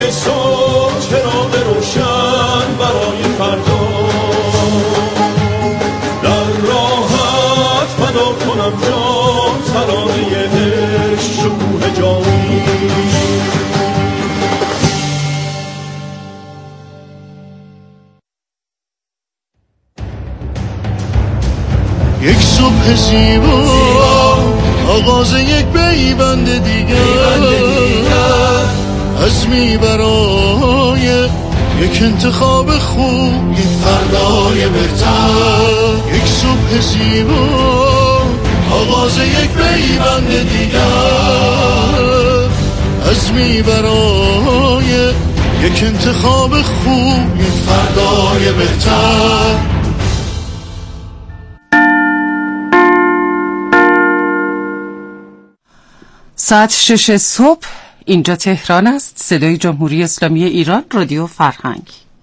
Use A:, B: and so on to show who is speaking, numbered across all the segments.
A: صبح چراغ روشن برای فردا، در راحت فدا کنم جان ترانه عشق شکوه جانی.
B: یک صبح زیبا آغاز یک پیوند دیگر، عزمی برای یک انتخاب خوب، یک فردای بهتر. یک صبح زیبا آغاز یک پیوند دیگر، عزمی برای یک انتخاب خوب، یک فردای بهتر.
C: ساعت 6 صبح اینجا تهران است. صدای جمهوری اسلامی ایران، رادیو فرهنگ.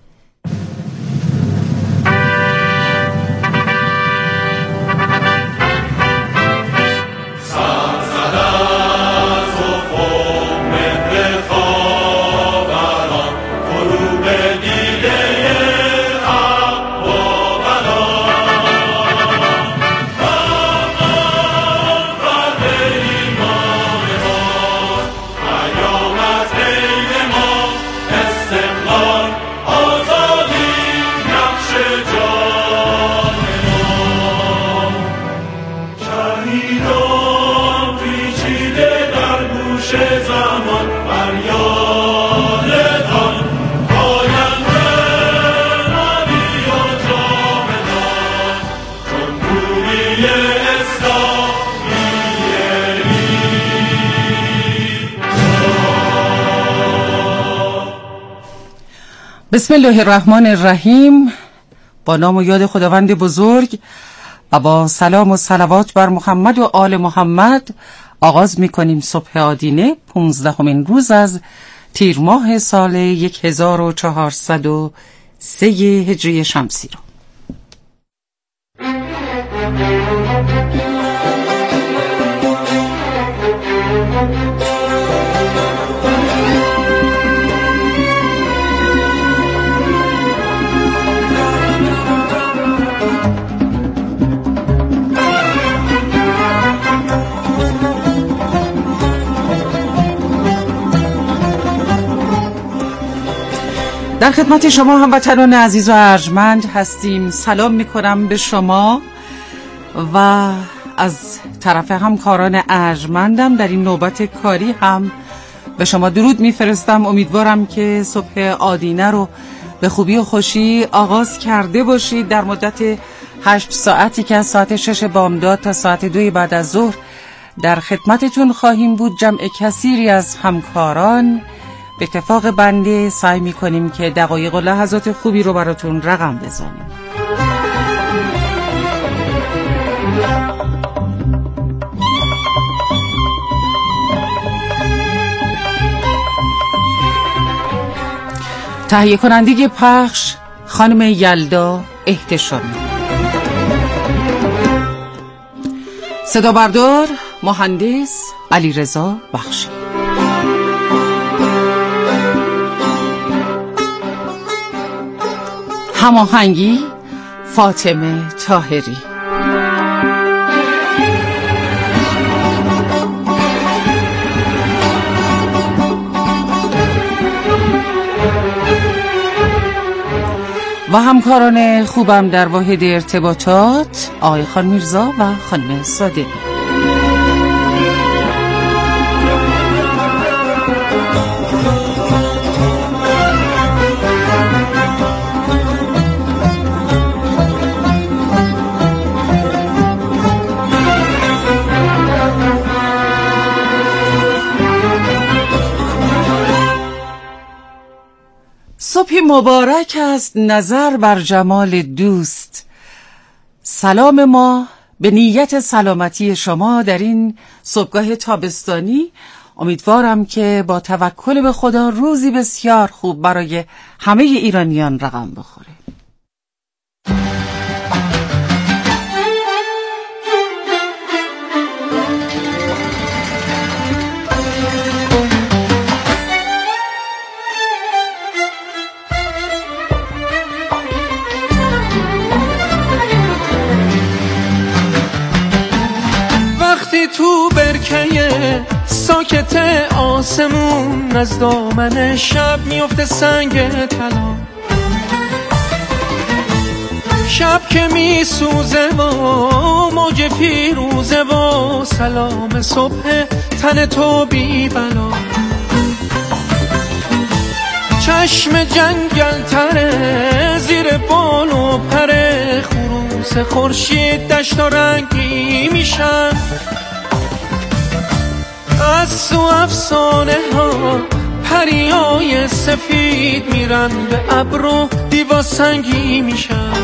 C: بسم الله الرحمن الرحیم. با نام و یاد خداوند بزرگ و با سلام و صلوات بر محمد و آل محمد آغاز می‌کنیم صبح آدینه 15مین روز از تیر ماه سال 1403 هجری شمسی را. در خدمت شما هموطنان عزیز و ارجمند هستیم. سلام میکنم به شما و از طرف همکاران ارجمندم در این نوبت کاری هم به شما درود میفرستم. امیدوارم که صبح آدینه رو به خوبی و خوشی آغاز کرده باشید. در مدت 8 ساعتی که از ساعت 6 بامداد تا ساعت 2 بعد از ظهر در خدمتتون خواهیم بود. جمع کثیری از همکاران به اتفاق بنده سعی می‌کنیم که دقایق و لحظات خوبی رو براتون رقم بزنیم. تهیه کننده پخش خانم یلدا احتشامی، صدا بردار مهندس علیرضا بخشی، هماهنگی فاطمه طاهری. و همکاران خوبم در واحد ارتباطات آقای خان میرزا و خانم صادقی. صبحی مبارک است نظر بر جمال دوست. سلام ما به نیت سلامتی شما در این صبحگاه تابستانی. امیدوارم که با توکل به خدا روزی بسیار خوب برای همه ایرانیان رقم بخوره.
D: تو برکه ساکت آسمون از دامن شب میفته سنگ طلا، شب که میسوزه و موج فیروزه و سلام صبح تن تو بی بلا. چشم جنگل تره زیر بال و پره، خروس خورشید دشت و رنگی میشن، از تو افسانه ها پریای سفید میرن به ابر و دیوا سنگی میشن.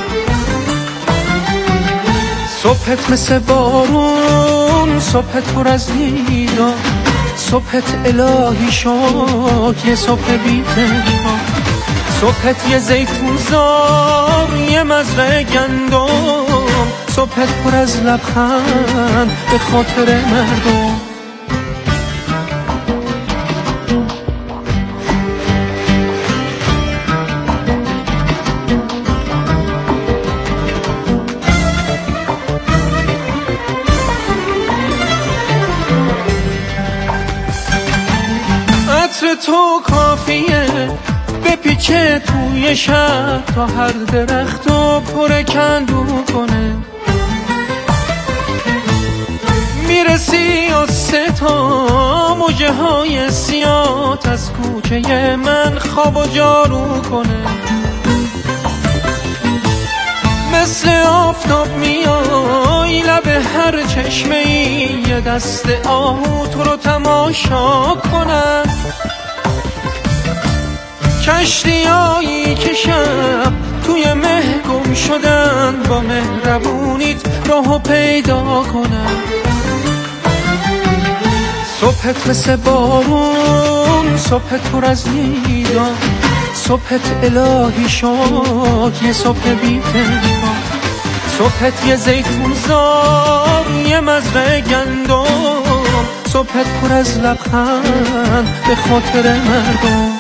D: صبحت مثل بارون، صبحت پر از نیدا، صبحت الهی شد یه صبح بی تنها، صبحت یه زیتون زار یه مزرعه گندم، صبحت پر از لبخند به خاطر مردم. عطر تو کافیه بپیچه توی شهر تا هر درخت و پر کندو کنه، میرسی از تا موجه های سیاه از کوچه من خواب و جارو کنه. مثل آفتاب میای لب هر چشمه ای، یه دست آهو تو رو تماشا کنن، کشتیایی که شب توی مه گم شدن با مهربونیت راهو پیدا کنن. صبحت مثل بارون، صبحت پر از نیدا، صبحت الهی شد یه صبح بی تنها، صبحت یه زیتون زار یه مزرعه گندم، صبحت پر از لبخند به خاطر مردم.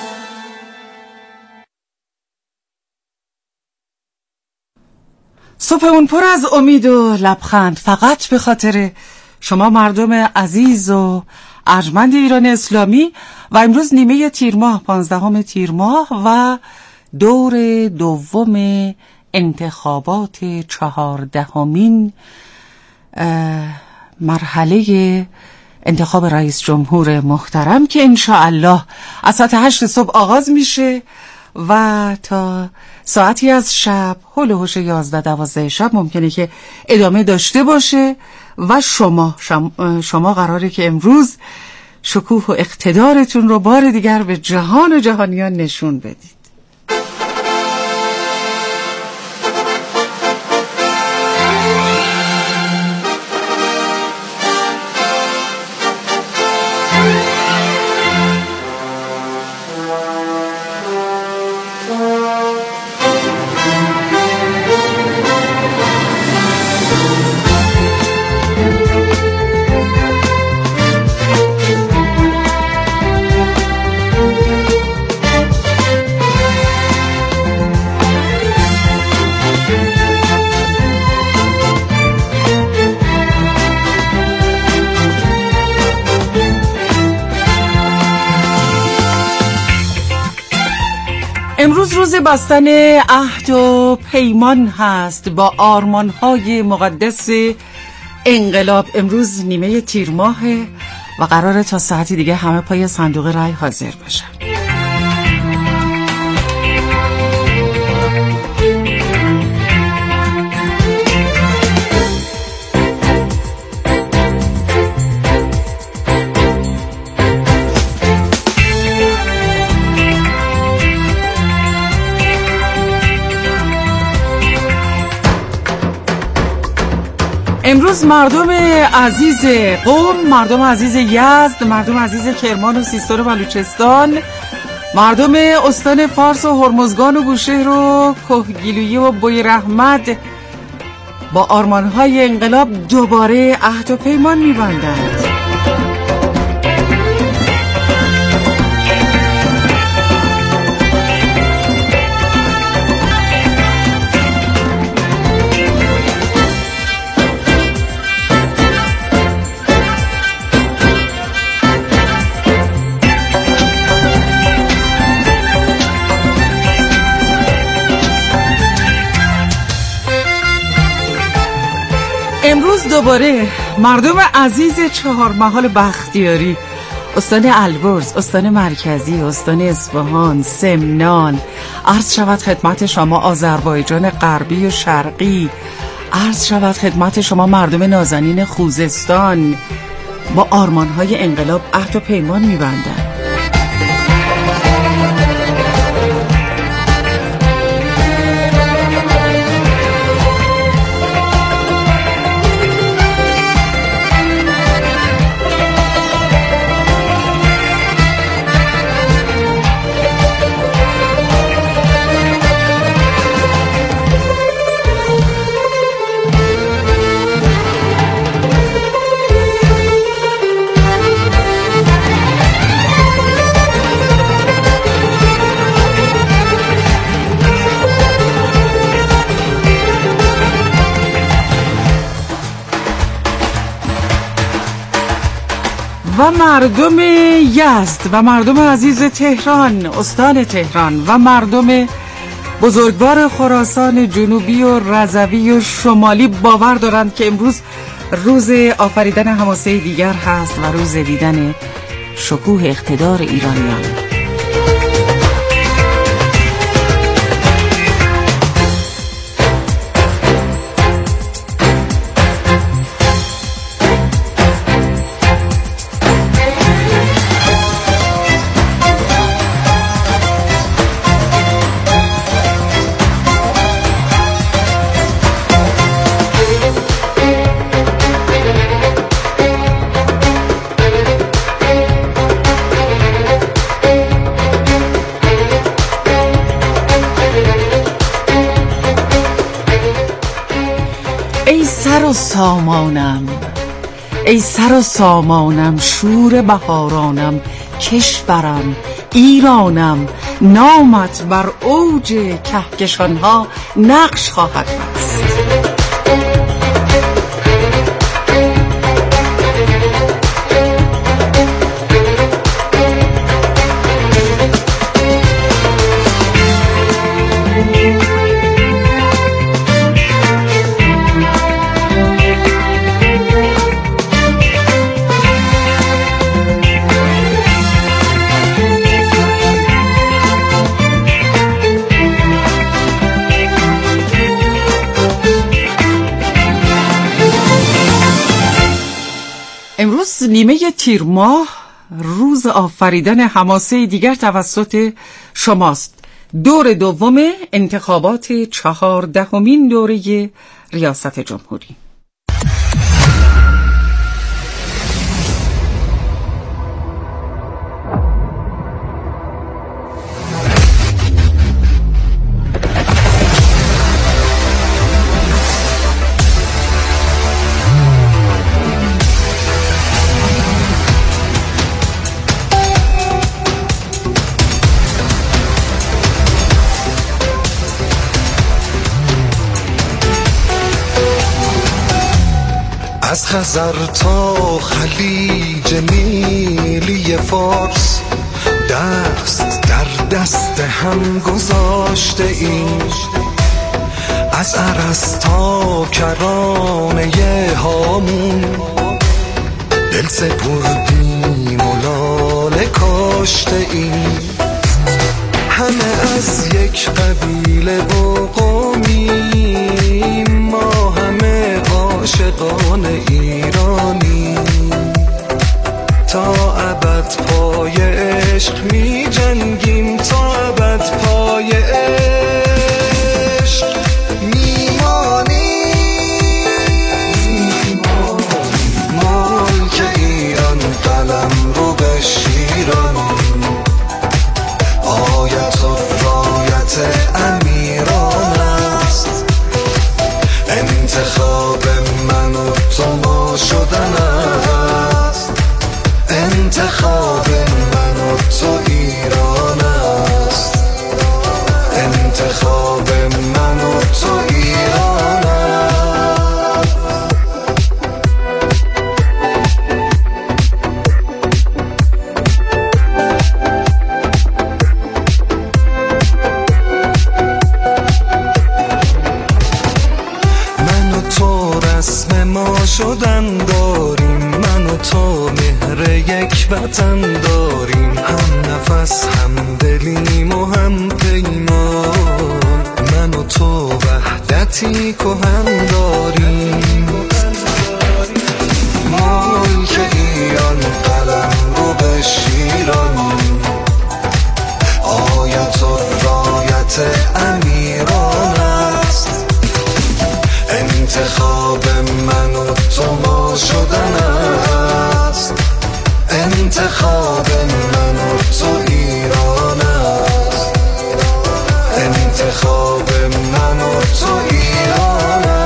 C: صبحمون پر از امید و لبخند فقط به خاطر شما مردم عزیز و ارجمند ایران اسلامی. و امروز نیمه تیر ماه، 15 تیر ماه و دور دوم انتخابات 14مین مرحله انتخاب رئیس جمهور محترم که انشاءالله از ساعت 8 صبح آغاز میشه و تا ساعتی از شب هول و هوش 11-12 شب ممکنه که ادامه داشته باشه و شما قراره که امروز شکوه و اقتدارتون رو بار دیگر به جهان و جهانیان نشون بدید. امروز روز بستن عهد و پیمان هست با آرمان‌های مقدس انقلاب. امروز نیمه تیر ماهه و قراره تا ساعتی دیگه همه پای صندوق رای حاضر باشن. امروز مردم عزیز قم، مردم عزیز یزد، مردم عزیز کرمان و سیستان و بلوچستان، مردم استان فارس و هرمزگان و بوشهر و کهگیلویی و بویراحمد با آرمان‌های انقلاب دوباره عهد و پیمان می‌بندند. امروز دوباره مردم عزیز چهار محال بختیاری، استان البرز، استان مرکزی، استان اصفهان، سمنان، عرض شود خدمت شما آذربایجان غربی و شرقی، عرض شود خدمت شما مردم نازنین خوزستان با آرمانهای انقلاب عهد و پیمان می‌بندند. و مردم یزد و مردم عزیز تهران، استان تهران و مردم بزرگوار خراسان جنوبی و رضوی و شمالی باور دارند که امروز روز آفریدن حماسه دیگر هست و روز دیدن شکوه اقتدار ایرانیان. ای سر و سامانم شور بهارانم، کشورم ایرانم، نامت بر اوج کهکشانها نقش خواهد بست. امروز نیمه تیر ماه، روز آفریدن حماسه دیگر توسط شماست. دور دوم انتخابات 14مین دوره ریاست جمهوری.
E: از خزر تا خلیج نیلی فارس، دست در دست هم گذاشته ایم. از عرس تا کرانه هامون دل سپردیم و لاله کاشته ایم. همه از یک قبیله و قومیم، ما همه عاشقان ایرانی. تا ابد پای عشق می جنگیم، تا ابد پای عشق میمانیم. ملک ایران قلم رو به شیران، آیت و رایت امیران است. انتخاب من و تو ما شدن است، انتخاب من و تو ایران است، انتخاب من و تو ایران است. من و تو رسم ما یک وطن داریم، هم نفس هم دلیم و هم پیمان، من و تو وحدتی کهن داریم. ملک ایران قلم رو به شیران، آیت و رایت امیران است. انتخاب من و تو ما شدن است، انتخاب من و تو ایران است، انتخاب من و تو ایران است.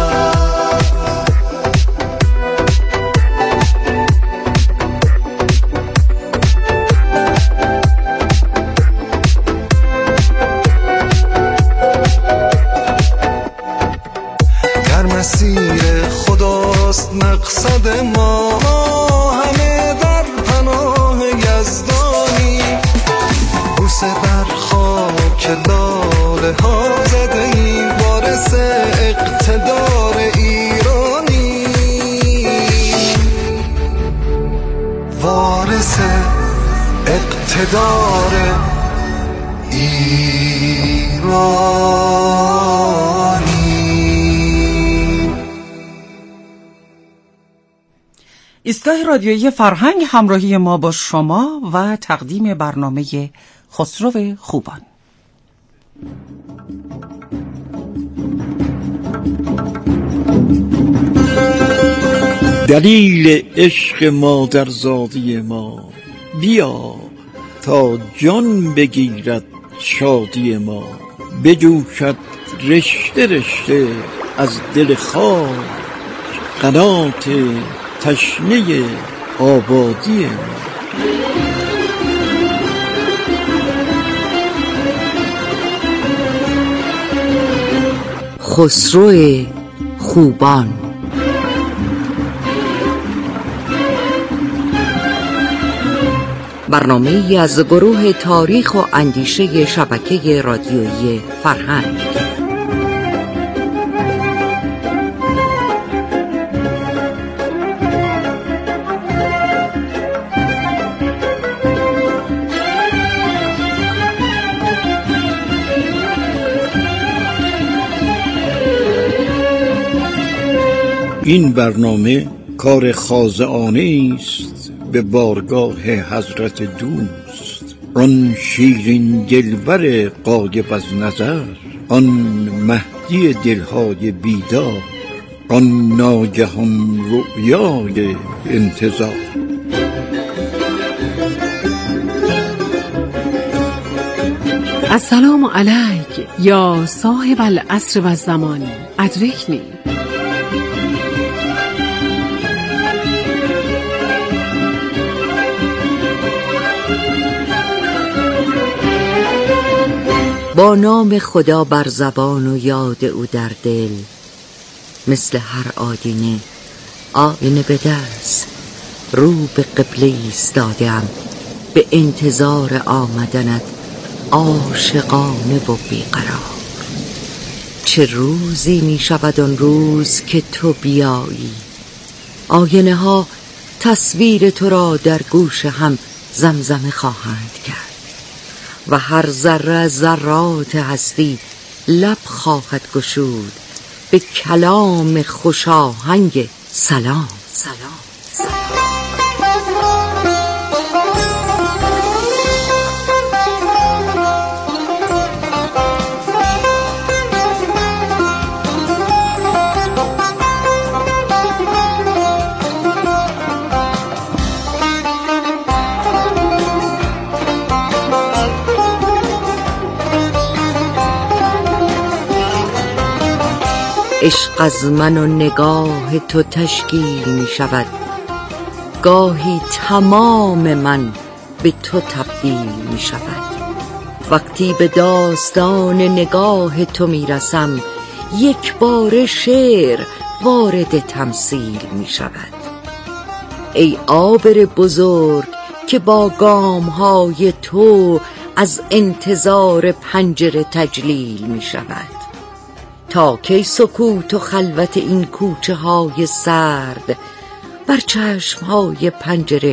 E: در مسیر خداست مقصد ما، همه در پناه یزدانی، بوسه بر خاک لاله ها زده ایم، وارث اقتدار ایرانی، وارث اقتدار ایرانی.
C: ایستگاه رادیویی فرهنگ همراهی ما با شما و تقدیم برنامه خسرو خوبان.
F: دلیل عشق مادرزادی ما، بیا تا جان بگیرد شادی ما، بجوشد رشته رشته از دل خاک، قنات تشنه آبادی ما.
G: خسرو خوبان. برنامه‌ای از گروه تاریخ و اندیشه شبکه رادیویی فرهنگ.
F: این برنامه کار خاضعانه است به بارگاه حضرت دوست، آن شیرین دلبر غایب از نظر، آن مهدی دلهای بیدار، آن ناگهان رؤیای انتظار.
H: السلام علیک یا صاحب العصر و الزمان، ادرکنی.
G: با نام خدا بر زبان و یاد او در دل، مثل هر آدینه آینه به دست، رو به قبله ایستادم به انتظار آمدنت، عاشقانه و بیقرار. چه روزی می شود آن روز که تو بیایی، آینه ها تصویر تو را در گوش هم زمزمه خواهند کرد و هر ذره ذرات هستی لب خواهد گشود به کلام خوشاهنگ سلام سلام سلام. عشق از من و نگاه تو تشکیل می شود، گاهی تمام من به تو تبدیل می شود. وقتی به داستان نگاه تو می رسم، یک بار شعر وارد تمثیل می شود. ای عابر بزرگ که با گام های تو از انتظار پنجره تجلیل می شود، تا کی سکوت و خلوت این کوچه های سرد بر چشم های پنجره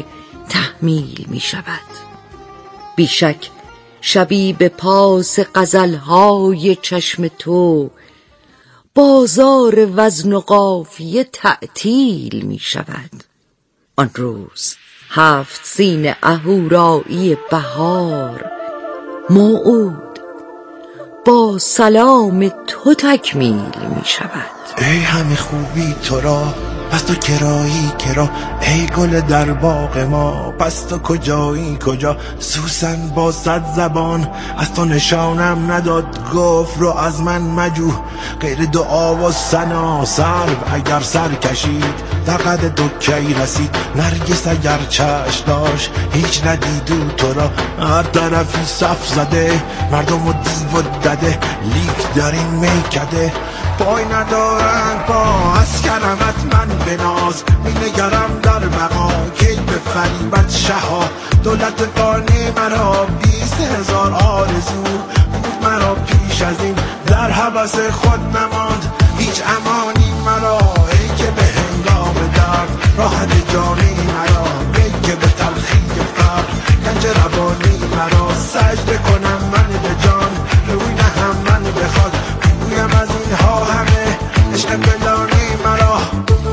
G: تحمیل می شود. بیشک شبی به پاس غزلهای چشم تو، بازار وزن و قافیه تعطیل می شود. آن روز 7 سین اهورایی بهار موعود با سلام تو تکمیل می شود.
I: ای همه خوبی تو را، پس تو کرایی کرا، ای گل در باغ ما، پس تو کجایی کجا؟ سوسن با 100 زبان از تو نشانم نداد، گفت رو از من مجو غیر دعا و ثنا. سرو اگر سر کشید در قد تو کی رسید، نرگس اگر چشم داشت هیچ ندیدو تو را. هر طرفی صف زده مردم و دیو و دده، لیک در این میکده پای ندارن پا. از کرمت من بناز می نگرم در بقا، کی به فریبت شها دولت فانی مرا. 20,000 آرزو بود مرا پیش از این، در حبس خود نماند هیچ امانی مرا. ای که به هنگام درد راحت جانی مرا، ای که به تلخی فقر گنج روانی مرا. سجده کنم من به جان روی نهم من بخواد، گویم از اینها همه عشق بلانی مرا.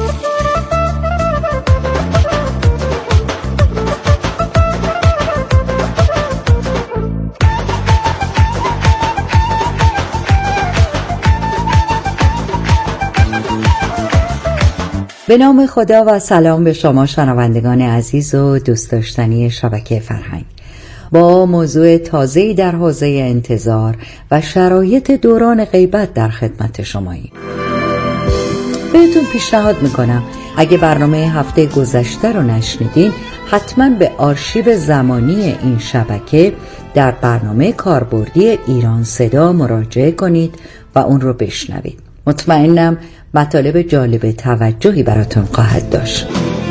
G: به نام خدا و سلام به شما شنوندگان عزیز و دوست داشتنی شبکه فرهنگ. با موضوع تازه‌ای در حوزه انتظار و شرایط دوران غیبت در خدمت شماییم. بهتون پیشنهاد میکنم اگه برنامه هفته گذشته رو نشنیدین، حتما به آرشیو زمانی این شبکه در برنامه کاربردی ایران صدا مراجعه کنید و اون رو بشنوید. مطمئنم مطالب جالب توجهی براتون خواهد داشت.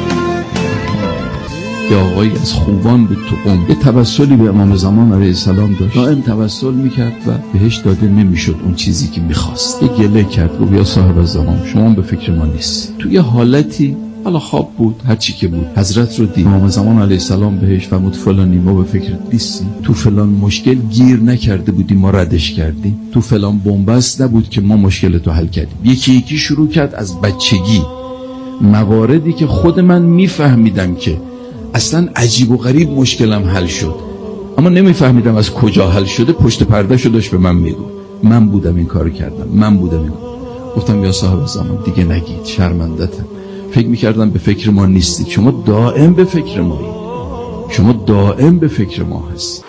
J: یه آقایی از خوبان بود تو قم، یه توسلی به امام زمان علیه السلام داشت، دائم توسل میکرد و بهش داده نمیشد اون چیزی که میخواست. یه گله کرد گفت یا صاحب زمان شما به فکر ما نیست. تو یه حالتی حالا خواب بود هر چی که بود، حضرت رو دید. امام زمان علیه السلام بهش فرمود فلانی ما به فکرت نیستیم، تو فلان مشکل گیر نکرده بودی ما ردش کردیم، تو فلان بنبست نبود که ما مشکل تو حل کردیم. یکی یکی شروع کرد از بچگی مواردی که خود من میفهمیدم که اصلا عجیب و غریب مشکلم حل شد، اما نمیفهمیدم از کجا حل شده. پشت پرده شو داشت به من میگو من بودم این کارو کردم، من بودم این. گفتم یا صاحب زمان دیگه نگید، شرمندتم. فکر میکردم به فکر ما نیستید، شما دائم به فکر مایید، شما دائم به فکر ما هست.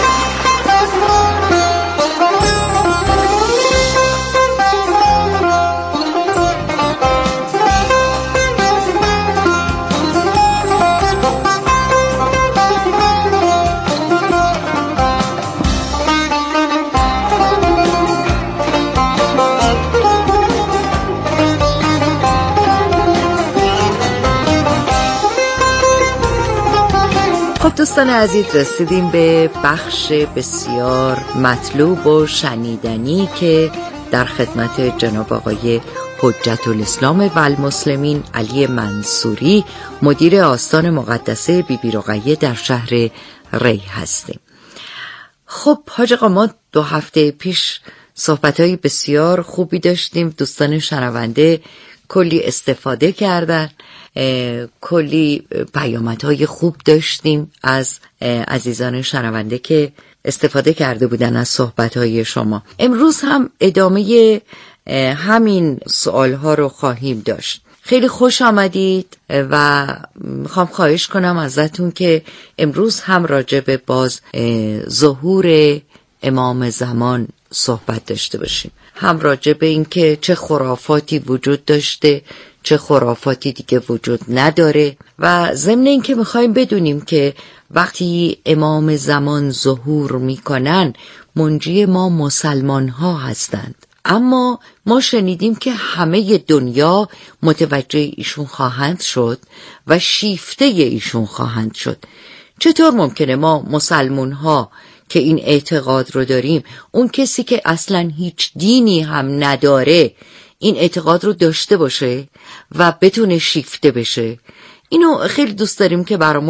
G: دوستان عزیز، رسیدیم به بخش بسیار مطلوب و شنیدنی که در خدمت جناب آقای حجت الاسلام و المسلمین علی منصوری، مدیر آستان مقدسه بی بی رقیه در شهر ری هستیم. خب حاج آقا، ما 2 هفته پیش صحبت‌های بسیار خوبی داشتیم، دوستان شنونده کلی استفاده کردن، کلی پیامدهای خوب داشتیم از عزیزان شنونده که استفاده کرده بودن از صحبتهای شما. امروز هم ادامه همین سوالها رو خواهیم داشت. خیلی خوش آمدید و میخوام خواهش کنم ازتون که امروز هم راجع به باز ظهور امام زمان صحبت داشته باشیم، هم راجع به این که چه خرافاتی وجود داشته، چه خرافاتی دیگه وجود نداره، و ضمن این که میخوایم بدونیم که وقتی امام زمان ظهور میکنن منجی ما مسلمان ها هستند، اما ما شنیدیم که همه دنیا متوجه ایشون خواهند شد و شیفته ایشون خواهند شد. چطور ممکنه ما مسلمان ها که این اعتقاد رو داریم، اون کسی که اصلا هیچ دینی هم نداره این اعتقاد رو داشته باشه و بتونه شیفته بشه؟ اینو خیلی دوست داریم که برامون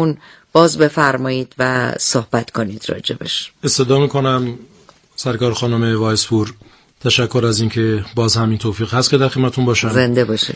G: باز بفرمایید و صحبت کنید راجبش.
K: استفاده میکنم سرکار خانم وایسپور، تشکر از اینکه باز همین توفیق هست که در خدمتتون باشم.
G: زنده باشید.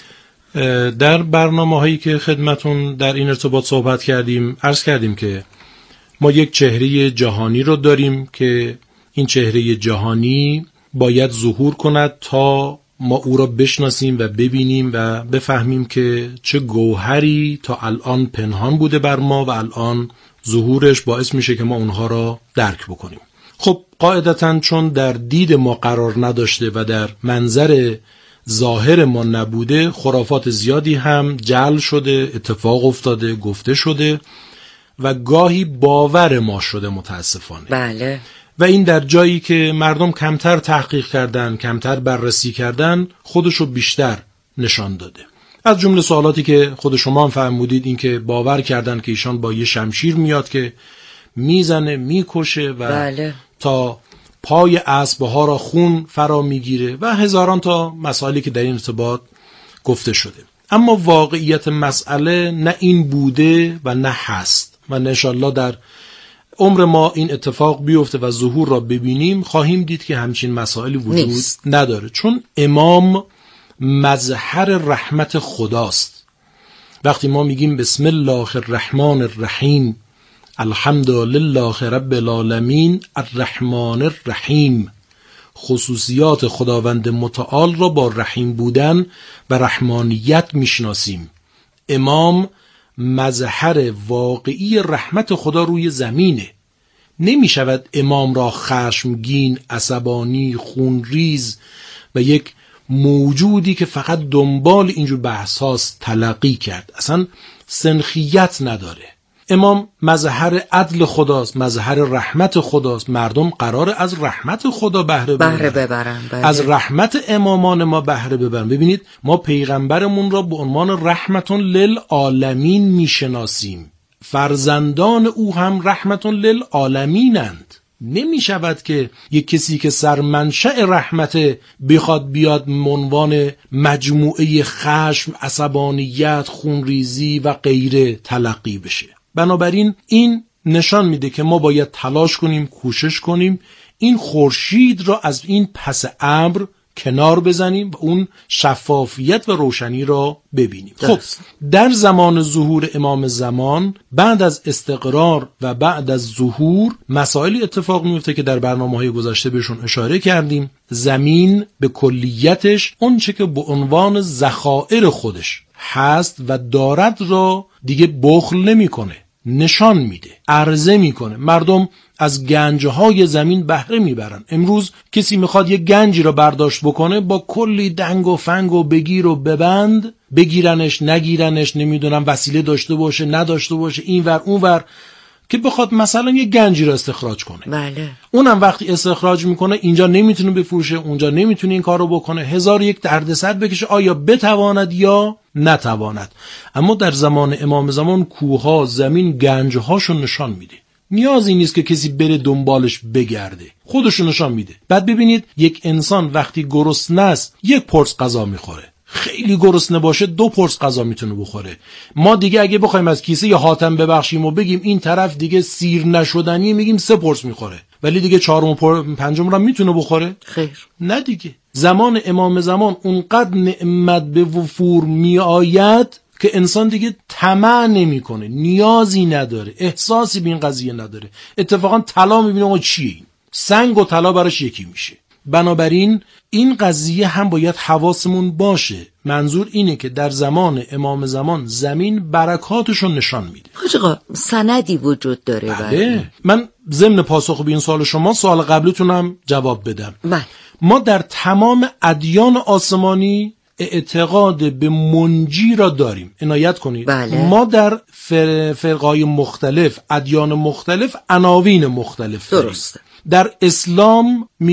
K: در برنامه هایی که خدمتتون در این ارتباط صحبت کردیم عرض کردیم که ما یک چهره جهانی رو داریم که این چهره جهانی باید ظهور کند تا ما او را بشناسیم و ببینیم و بفهمیم که چه گوهری تا الان پنهان بوده بر ما و الان ظهورش باعث میشه که ما اونها را درک بکنیم. خب قاعدتاً چون در دید ما قرار نداشته و در منظر ظاهر ما نبوده، خرافات زیادی هم جعل شده، اتفاق افتاده، گفته شده و گاهی باور ما شده متاسفانه.
G: بله.
K: و این در جایی که مردم کمتر تحقیق کردن، کمتر بررسی کردن، خودشو بیشتر نشان داده. از جمله سوالاتی که خود شما هم فرمودید این که باور کردن که ایشان با یه شمشیر میاد که میزنه میکشه و
G: بله.
K: تا پای اسبها را خون فرا میگیره و هزاران تا مسائلی که در این ارتباط گفته شده. اما واقعیت مسئله نه این بوده و نه هست و انشالله در عمر ما این اتفاق بیفته و ظهور را ببینیم خواهیم دید که همچین مسائلی وجود نداره، چون امام مظهر رحمت خداست. وقتی ما میگیم بسم الله الرحمن الرحیم الحمد لله رب العالمین الرحمن الرحیم، خصوصیات خداوند متعال را با رحیم بودن و رحمانیت میشناسیم. امام مظهر واقعی رحمت خدا روی زمینه. نمی شود امام را خشمگین، عصبانی، خونریز و یک موجودی که فقط دنبال اینجور بحث هاست تلقی کرد. اصلا سنخیت نداره. امام مظهر عدل خداست، مظهر رحمت خداست. مردم قراره از رحمت خدا بهره ببرن. از رحمت امامان ما بهره ببرن. ببینید ما پیغمبرمون را به عنوان رحمتون للعالمین میشناسیم. فرزندان او هم رحمتون للعالمینند. نمی شود که یک کسی که سرمنشأ رحمت بخواد بیاد عنوان مجموعه خشم، عصبانیت، خونریزی و غیره تلقی بشه. بنابراین این نشان میده که ما باید تلاش کنیم، کوشش کنیم این خورشید را از این پس ابر کنار بزنیم و اون شفافیت و روشنی را ببینیم. خب در زمان ظهور امام زمان، بعد از استقرار و بعد از ظهور، مسائل اتفاق میفته که در برنامه‌های گذشته بهشون اشاره کردیم. زمین به کلیتش اون چه که به عنوان ذخایر خودش هست و دارد را دیگه بخل نمیکنه، نشان میده، عرضه میکنه. مردم از گنجهای زمین بهره میبرن. امروز کسی میخواد یک گنجی را برداشت بکنه، با کلی دنگ و فنگ و بگیر و ببند، بگیرنش نگیرنش، نمیدونم وسیله داشته باشه نداشته باشه، اینور اونور، که بخواد مثلا یک گنجی را استخراج کنه.
G: بله.
K: اونم وقتی استخراج میکنه اینجا نمیتونه بفروشه، اونجا نمیتونه این کارو بکنه، هزار یک دردسر بکشه آیا بتواند یا نتواند. اما در زمان امام زمان کوها، زمین، گنجهاشو نشان میده. نیازی نیست که کسی بره دنبالش بگرده، خودشو نشان میده. بعد ببینید یک انسان وقتی گرسنه است یک پرس غذا میخوره، خیلی گرسنه باشه 2 پرس غذا میتونه بخوره. ما دیگه اگه بخوایم از کیسه یا حاتم ببخشیم و بگیم این طرف دیگه سیر نشدنی، میگیم 3 پرس میخوره، ولی دیگه 4م و 5م را میتونه بخوره؟
G: خیر،
K: نه دیگه. زمان امام زمان اونقدر نعمت به وفور میآید که انسان دیگه طمع نمیکنه، نیازی نداره، احساسی به این قضیه نداره. اتفاقا طلا میبینه چیه این؟ سنگ و طلا براش یکی میشه. بنابراین این قضیه هم باید حواسمون باشه. منظور اینه که در زمان امام زمان زمین برکاتشو نشان میده.
G: حاج آقا سندی وجود داره؟
K: بله. من ضمن پاسخ به این سوال شما سوال قبلیتونم جواب بدم.
G: بله.
K: ما در تمام ادیان آسمانی اعتقاد به منجی را داریم. عنایت کنید.
G: بله.
K: ما در فرقای مختلف، ادیان مختلف، عناوین مختلف داریم.
G: درسته.
K: در اسلام